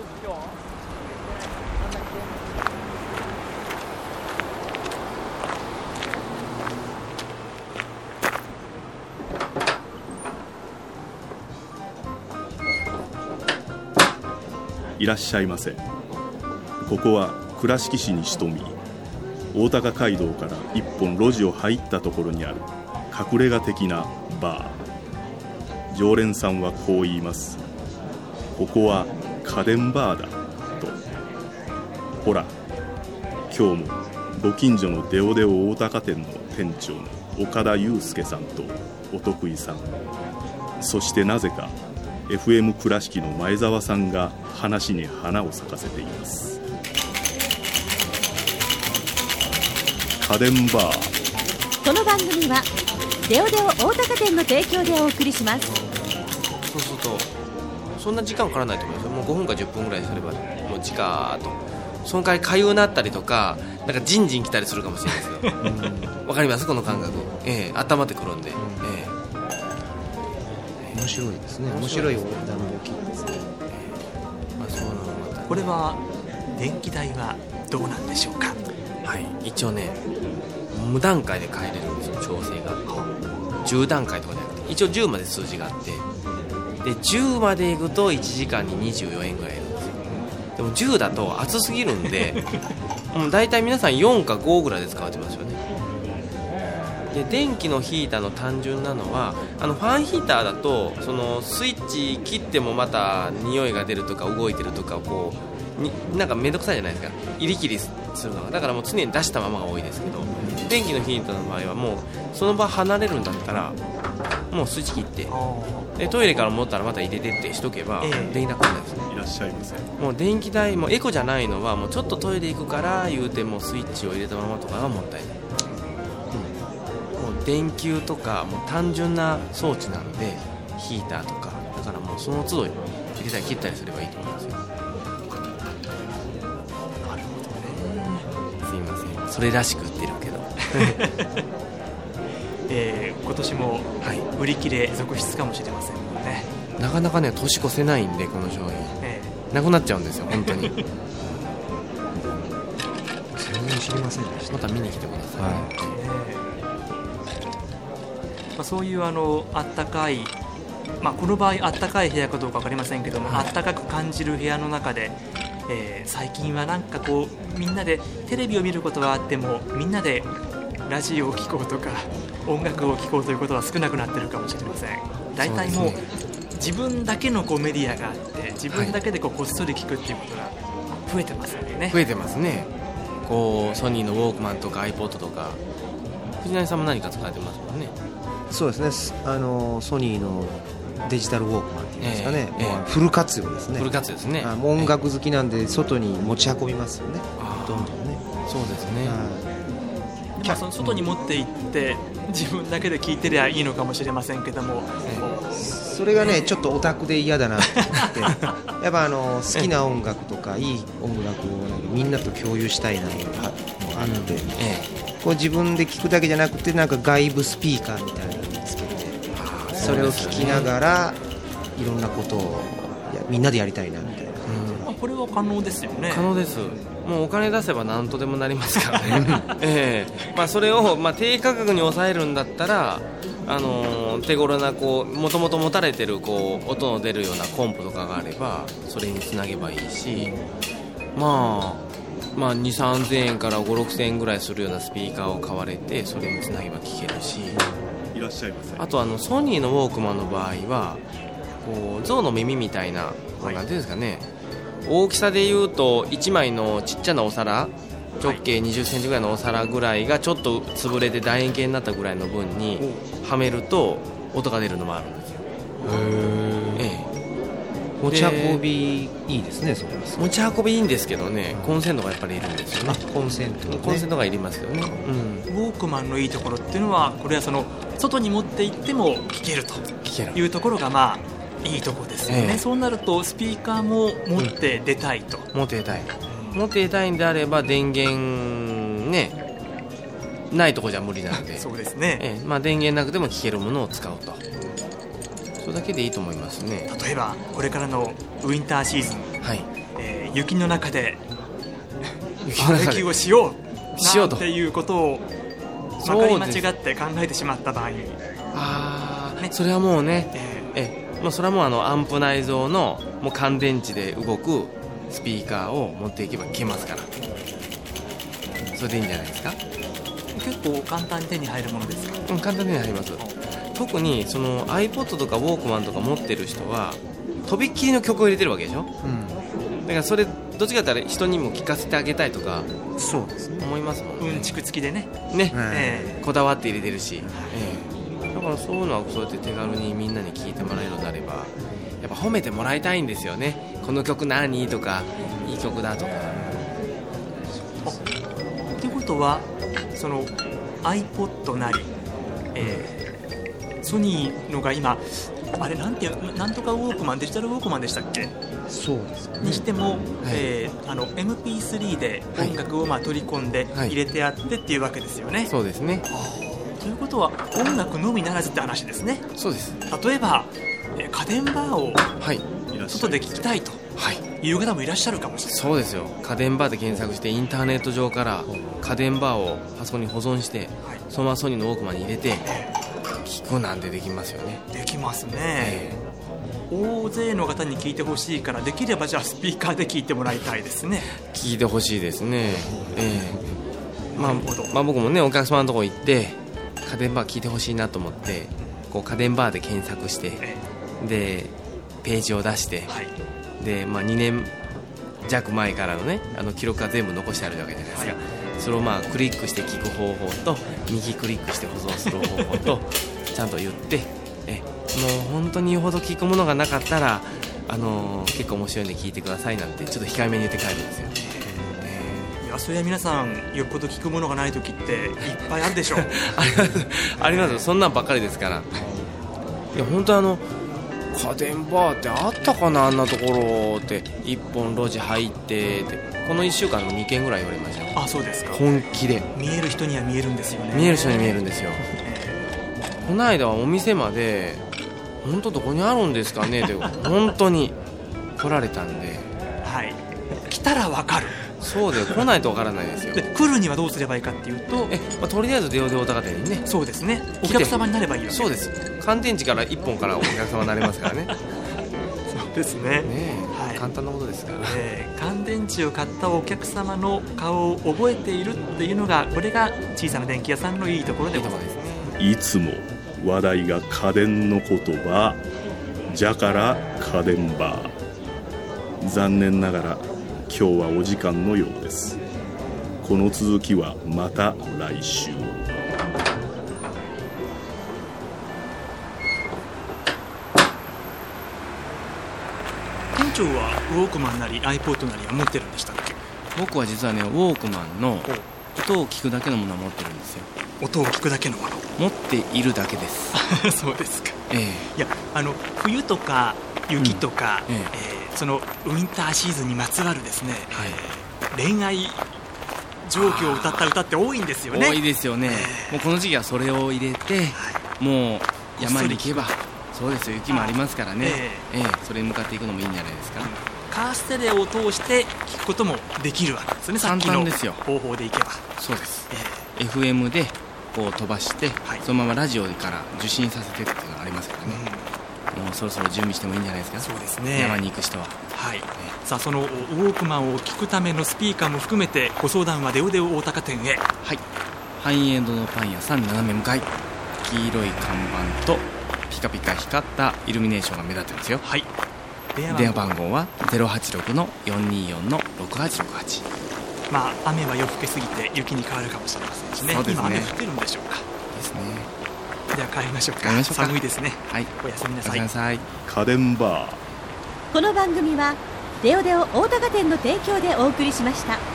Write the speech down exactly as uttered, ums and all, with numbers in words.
いらっしゃいませ。ここは倉敷市に潜み、大高街道から一本路地を入ったところにある隠れ家的なバー。常連さんはこう言います。ここは家電バーだと。ほら、今日もご近所のデオデオ大高店の店長の岡田祐介さんとお得意さん、そしてなぜかエフエム 倉敷の前澤さんが話に花を咲かせています。家電バー。 この番組はデオデオ大高店の提供でお送りします。 そうするとそんな時間かからないと思いますよ。もうごふんかじゅっぷんぐらいすればもうじかーっと。その代わりかゆうなったりとかなんかジンジン来たりするかもしれないですよ。わかりますこの感覚、えー、温まってくるんで、うんえー面白いですね。面白いオーダーの動きですね。 まあ、そうなのまたこれは電気代はどうなんでしょうか。 はい、一応ね無段階で変えれるんですよ。調整がじゅう段階とかじゃなくて一応じゅうまで数字があって、でじゅうまでいくといちじかんににじゅうよえんぐらいいるんですよ。でもじゅうだと暑すぎるんでもう大体皆さんよんかごぐらいで使われてますよね。で電気のヒーターの単純なのはあのファンヒーターだとそのスイッチ切ってもまた匂いが出るとか動いてるとかこうになんかめんどくさいじゃないですか、入り切りするのが。だからもう常に出したままが多いですけど、電気のヒーターの場合はもうその場離れるんだったらもうスイッチ切ってでトイレから戻ったらまた入れてってしとけばできなくなるんですね。 いらっしゃいませ。 もう電気代もエコじゃないのはもうちょっとトイレ行くから言うてもスイッチを入れたままとかがもったいない。電球とかもう単純な装置なんでヒーターとかだからもうその都度入れたり切ったりすればいいと思いますよ。なるほどね。すいませんそれらしく売ってるけど、 えー、今年も売り切れ続出かもしれませんもんね。 なかなかね年越せないんでこの商品、えー、なくなっちゃうんですよ本当に。 全然知りませんでした。 また見に来てください、はいまあ、そういうあのあったかい、まあ、この場合あったかい部屋かどうか分かりませんけども、はい、あったかく感じる部屋の中で、えー、最近はなんかこうみんなでテレビを見ることはあってもみんなでラジオを聴こうとか音楽を聴こうということは少なくなってるかもしれません。だいたいもう自分だけのこうメディアがあって自分だけでこうこっそり聴くっていうことが増えてますよね。 増えてますね。こうソニーのウォークマンとか iPod とか藤波さんも何か使われてますもんね。 そうですね。あのソニーのデジタルウォークマンっていうんですかね、 えーえー、 もうフル活用ですね。 フル活用ですね。 あもう音楽好きなんで外に持ち運びますよね。どんどんね。 そうですね。 まあ、その外に持って行って自分だけで聴いてりゃいいのかもしれませんけども、 えー、それがねちょっとオタクで嫌だなと思ってやっぱあの好きな音楽とかいい音楽をみんなと共有したいなのがあって、えー、こう自分で聴くだけじゃなくてなんか外部スピーカーみたいなのをつけてそれを聴きながらいろんなことをいやみんなでやりたいなみたいな、 うん、これは可能ですよね。 可能です。もうお金出せば何とでもなりますからね、えーまあ、それを、まあ、低価格に抑えるんだったら、あのー、手頃なこうもともと持たれてるこう音の出るようなコンポとかがあればそれにつなげばいいし、まあまあ、にせんさんぜんえんからごせんろくせんえんぐらいするようなスピーカーを買われてそれにつなげば聴けるし、 いらっしゃいませ。 あとあのソニーのウォークマンの場合はこう象の耳みたいな、はい、なんていうんですかね、大きさでいうといちまいのちっちゃなお皿直径にじゅっセンチぐらいのお皿ぐらいがちょっと潰れて楕円形になったぐらいの分にはめると音が出るのもあるんですよ。へええ持ち運びいいですね。それ持ち運びいいんですけどね、コンセントがやっぱりいるんですよね。 コンセント、ね、 コンセントがいりますよね、 うん、ウォークマンのいいところっていうのはこれはその外に持って行っても聴けるというところがまあいいところですよね、えー、そうなるとスピーカーも持って出たいと、 うん、持って出たい、うん、持って出たいんであれば電源ねないとこじゃ無理なのでそうですね、 えーまあ、電源なくても聴けるものを使うとそれだけでいいと思いますね。 例えばこれからのウィンターシーズン、 はいえ雪の中で雪の中でバーベキューをしようしようとなんていうことをまかり間違って考えてしまった場合に、 ああ、 ね、 それはもうね、 ええもうそれはもうあのアンプ内蔵のもう乾電池で動くスピーカーを持っていけば消えますから、それでいいんじゃないですか。 ー、結構簡単に手に入るものですか。 うん、簡単に入ります。特にその iPod とかウォークマンとか持ってる人はとびっきりの曲を入れてるわけでしょ、うん、だからそれどっちかというと人にも聴かせてあげたいとかそうですね、 思いますもんね。 うんちく付きでね、 ね、 えこだわって入れてるし、ええ、だからそういうのはそうやって手軽にみんなに聴いてもらえるようになればやっぱ褒めてもらいたいんですよね。この曲何とかいい曲だとか。 ということはその iPod なり、えーソニーのが今あれなんていうなんとかウォークマンデジタルウォークマンでしたっけ。 そうですね、 にしても、 はい、 えー、あの エムピースリー で音楽をまあ取り込んで入れてあってっていうわけですよね、はい、 そうですね。 ということは音楽のみならずって話ですね。 そうです。 例えば、えー、家電バーをはい外で聞きたいという方もいらっしゃるかもしれない。 そうですよ。家電バーで検索してインターネット上から家電バーをパソコンに保存して、はい、そのままソニーのウォークマンに入れて聞くなんてできますよね。 できますね、 えー、大勢の方に聞いてほしいからできればじゃあスピーカーで聞いてもらいたいですね。 聞いてほしいですね、えーまあまあ、僕もねお客様のところ行って家電バー聞いてほしいなと思ってこう家電バーで検索してでページを出して、はい、でまあ、にねん弱前からのねあの記録が全部残してあるわけじゃないですか、はい、それをまあクリックして聞く方法と右クリックして保存する方法とちゃんと言ってえもう本当によほど聞くものがなかったら、あのー、結構面白いんで聞いてくださいなんてちょっと控えめに言って帰るんですよ。 いやそれは皆さんよっぽど聞くものがない時っていっぱいあるでしょうありますありますよ。そんなんばっかりですから。いや本当あの家電バーってあったかなあんなところっていっぽん路地入ってってこのいっしゅうかんでもにけんぐらい言われましたよ。 あ、そうですか。 本気で見える人には見えるんですよね。 見える人には見えるんですよ。この間はお店まで本当どこにあるんですかねって本当に来られたんで、 はい、来たら分かる。 そうで来ないと分からないですよ。 で来るにはどうすればいいかっていうとえ、まあ、とりあえずデオデオ高店にね。 そうですね、お客様になればいいわけ。 そうです。乾電池からいっぽんからお客様になれますからねそうですね、 ね、 はい、 簡単なことですから、 えー、乾電池を買ったお客様の顔を覚えているっていうのがこれが小さな電気屋さんのいいところでございますね。 いつも話題が家電の言葉じゃから家電バー。残念ながら今日はお時間のようです。この続きはまた来週。 店長はウォークマンなり iPod なりは持ってるんでしたっけ。 僕は実はねウォークマンの音を聞くだけのものは持ってるんですよ。 音を聞くだけのもの持っているだけですそうですか、 ええ、 いやあの冬とか雪とか、うん、えええー、そのウィンターシーズンにまつわるですね、 はい、 えー、恋愛状況を歌った歌って多いんですよね。 多いですよね、えー、もうこの時期はそれを入れて、はい、もう山に行けばそうですよ雪もありますからね、えーえー、それに向かっていくのもいいんじゃないですか、うん、 カーステレオを通して聞くこともできるわけですね。さっきの方法でいけば。 そうです、えー、エフエム でこう飛ばして、はい、そのままラジオから受信させてっていうのがありますからね、うん、もうそろそろ準備してもいいんじゃないですか。 そうですね、 山に行く人は、 はい、ね、さあそのウォークマンを聞くためのスピーカーも含めてご相談はデオデオ大高店へ。 はい、ハイエンドのパン屋さん斜め向かい、黄色い看板とピカピカ光ったイルミネーションが目立ってますよ。 はい、 電話番号は ゼロはちろくのよんにーよんのろくはちろくはち。 まあ雨は夜更けすぎて雪に変わるかもしれませんしね。 そうですね、 今雨降ってるんでしょうか。 ですね。 では帰りましょうか。 帰りましょうか。 寒いですね。 はい、 おやすみなさい。 おやすみなさい。 家電バー。 この番組はデオデオ大高店の提供でお送りしました。